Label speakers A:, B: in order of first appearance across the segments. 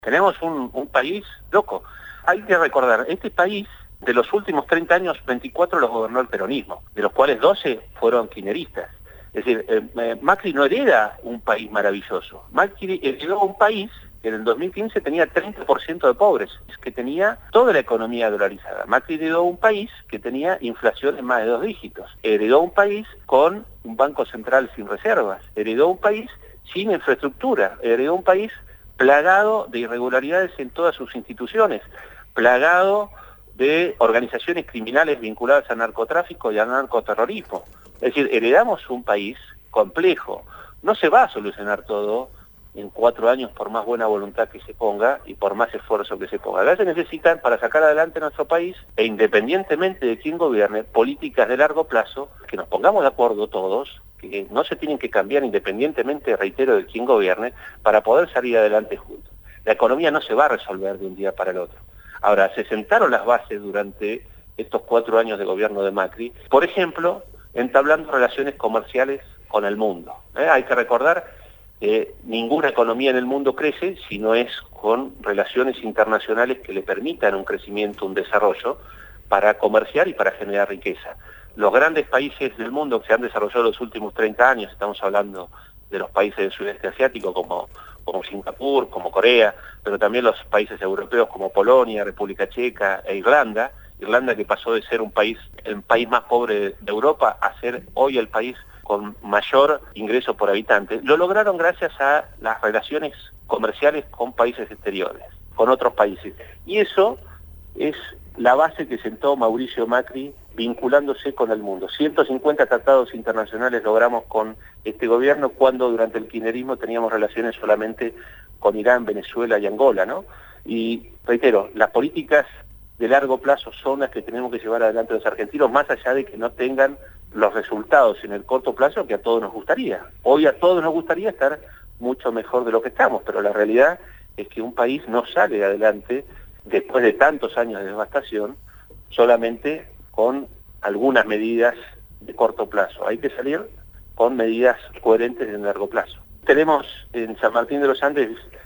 A: Tenemos un país loco. Hay que recordar, este país, de los últimos 30 años, 24 los gobernó el peronismo, de los cuales 12 fueron kirchneristas. Es decir, Macri no hereda un país maravilloso. Macri heredó un país que en el 2015 tenía 30% de pobres, que tenía toda la economía dolarizada. Macri heredó un país que tenía inflación en más de 2 dígitos. Heredó un país con un banco central sin reservas. Heredó un país sin infraestructura. Heredó un país plagado de irregularidades en todas sus instituciones, plagado de organizaciones criminales vinculadas al narcotráfico y al narcoterrorismo. Es decir, heredamos un país complejo. No se va a solucionar todo en 4 años por más buena voluntad que se ponga y por más esfuerzo que se ponga. Acá se necesitan, para sacar adelante nuestro país, e independientemente de quién gobierne, políticas de largo plazo, que nos pongamos de acuerdo todos, que no se tienen que cambiar independientemente, reitero, de quién gobierne, para poder salir adelante juntos. La economía no se va a resolver de un día para el otro. Ahora, se sentaron las bases durante estos 4 años de gobierno de Macri, por ejemplo, entablando relaciones comerciales con el mundo. Hay que recordar que ninguna economía en el mundo crece si no es con relaciones internacionales que le permitan un crecimiento, un desarrollo, para comerciar y para generar riqueza. Los grandes países del mundo que se han desarrollado en los últimos 30 años, estamos hablando de los países del sudeste asiático como Singapur, como Corea, pero también los países europeos como Polonia, República Checa e Irlanda, que pasó de ser el país más pobre de Europa a ser hoy el país con mayor ingreso por habitante, lo lograron gracias a las relaciones comerciales con países exteriores, con otros países. Y eso es la base que sentó Mauricio Macri vinculándose con el mundo. 150 tratados internacionales logramos con este gobierno cuando durante el kirchnerismo teníamos relaciones solamente con Irán, Venezuela y Angola, ¿no? Y reitero, las políticas de largo plazo son las que tenemos que llevar adelante los argentinos, más allá de que no tengan los resultados en el corto plazo que a todos nos gustaría. Hoy a todos nos gustaría estar mucho mejor de lo que estamos, pero la realidad es que un país no sale adelante después de tantos años de devastación solamente con algunas medidas de corto plazo. Hay que salir con medidas coherentes en largo plazo. Tenemos en San Martín de los Andes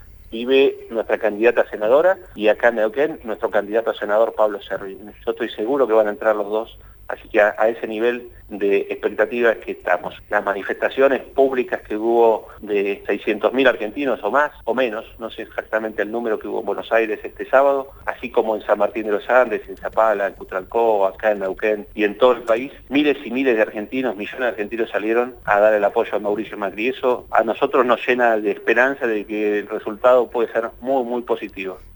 A: vive nuestra candidata a senadora y acá en Neuquén nuestro candidato a senador Pablo Cervi. Yo estoy seguro que van a entrar los dos, así que a ese nivel de expectativa es que estamos. Las manifestaciones públicas que hubo de 600.000 argentinos o más o menos, no sé exactamente el número que hubo en Buenos Aires este sábado, así como en San Martín de los Andes, en Zapala, en Cutralcó, acá en Neuquén y en todo el país, miles y miles de argentinos, millones de argentinos salieron a dar el apoyo a Mauricio Macri. Eso a nosotros nos llena de esperanza de que el resultado puede ser muy, muy positivo.